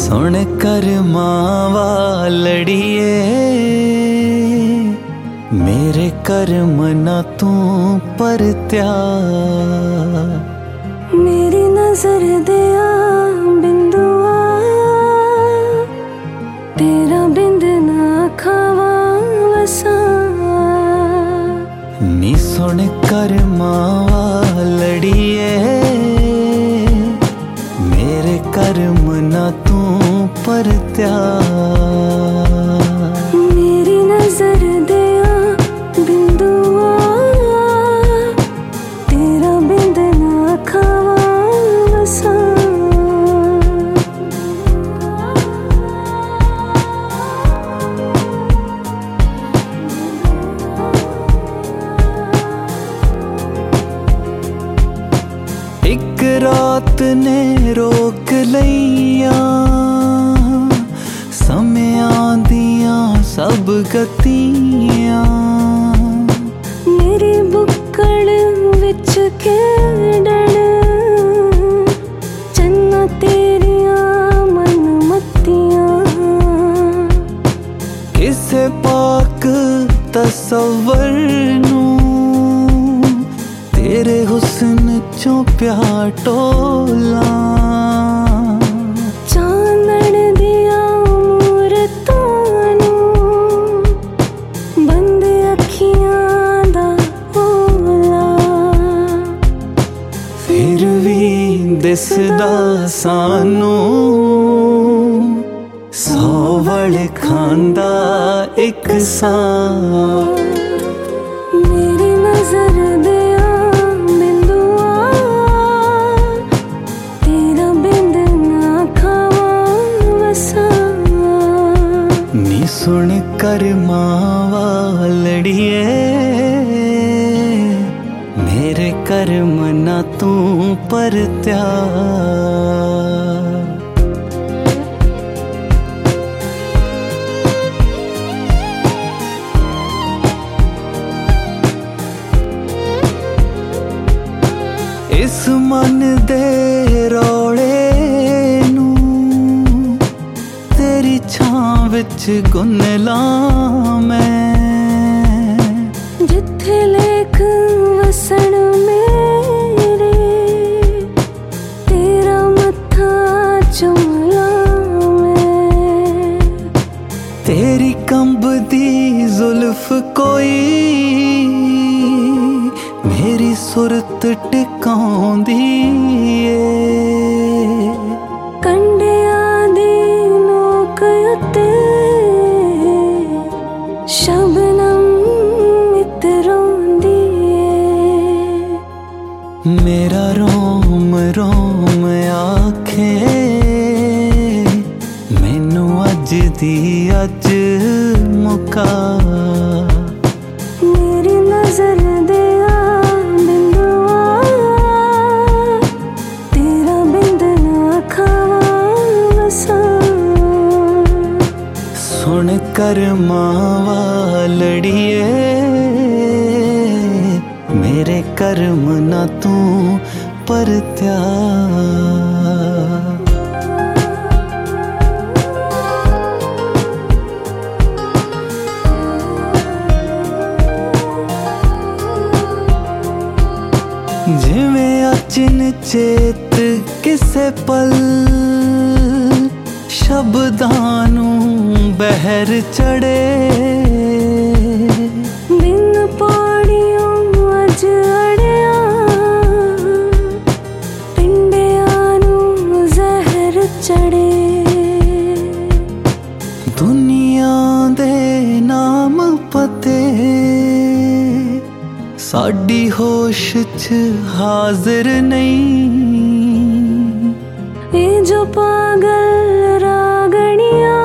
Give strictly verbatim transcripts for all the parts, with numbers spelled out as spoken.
सुन कर मावा लड़िए, मेरे कर्म ना तू परत्या। मेरी नजर दिया बिंदुआ, तेरा बिंद ना खावा वसा। नी सुन कर मावा लड़िए, मेरे कर्म ना तू परत्या। मेरी नजर दिया बिंदुआ, तेरा बिंद ना खावा वसा। एक रात ने रोक लईया, समयां दियां सब गतियां। मेरी बुक्कड़ विच खेड़न, चन्ना तेरियां मन मत्तियां। किसे पाक तसव्वुर नू, तेरे हुस्न चों प्यार टोला। चांदण दिया मूरतां नू, बंद अखियां दा ओला। फिर भी दिसदा सानू, सौ वड़ खांदा एक सां। मेरी नजर दिया बिंदुआ, तेरा बिंद ना खावा वसा। नी सुन कर मावा लड़िए, मेरे कर्म ना तू परत्या। इस मन दे रौले नू, तेरी छां विच गुन लां मैं। जिथे लेख वसन मेरे, तेरा मत्था चुमला मैं। तेरी कंबदी जुल्फ कोई, मेरी सुरत टिकाउंदी ए। कंडियां दी नोक उत्ते, शबनम इतरोंदी ए। मेरा रोम रोम आखे, मैनू अज दी अज मुका। मेरी नजर दिया बिंदुआ, तेरा बिंद ना खावा वसा। सुन कर मावा लड़िए, मेरे कर्म ना तू परत्या। जिवें अचिन चेत किसे पल, शब्दां नू बहर चढ़े। बिन पौड़ियों अज अड़िया, पिंडियां नू जहर चढ़े। दुनिया दे नाम पते, साडी होश च हाजिर नहीं। ये जो पागल रागणियां,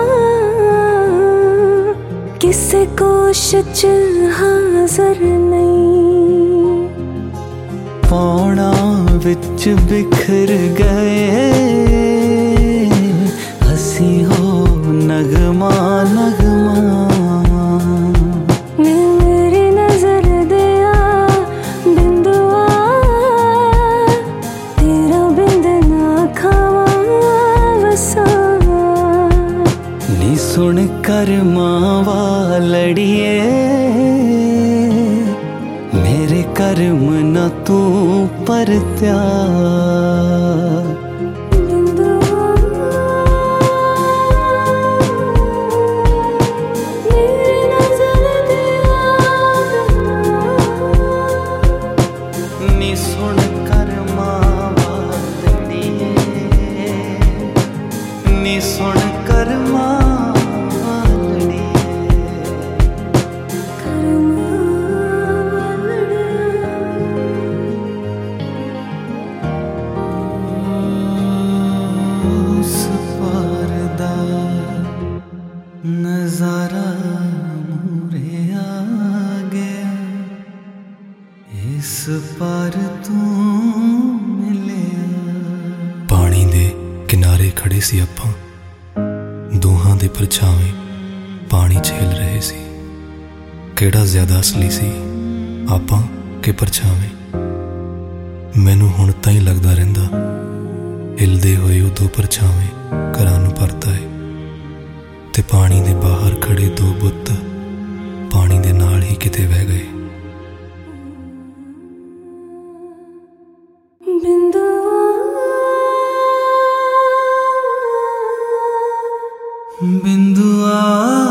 किसे कोश च हाजिर नहीं। पौड़ा विच बिखर गए, हसी हो नगमा नगमा। मेरी नजर दिया बिंदुआ, तेरा बिंद ना खावा वसा। वालड़िए मेरे कर्म न तू परत्या। नी सुन कर्मा वालड़िए नी सुन कर्मा नजारा मुरे आ गया इस पार तू मिले। पानी दे किनारे खड़े सी आपां दोहां दे परछावें पानी झेल रहे सी। केड़ा ज्यादा असली सी आपां के परछावें? मैनू हुण ताईं लगदा रहिंदा हिलदे होए ओ दो परछावें घरां नूं परता है ते पानी दे बाहर खड़े दो बुत पानी दे नाल ही किते बह गए। बिंदुआ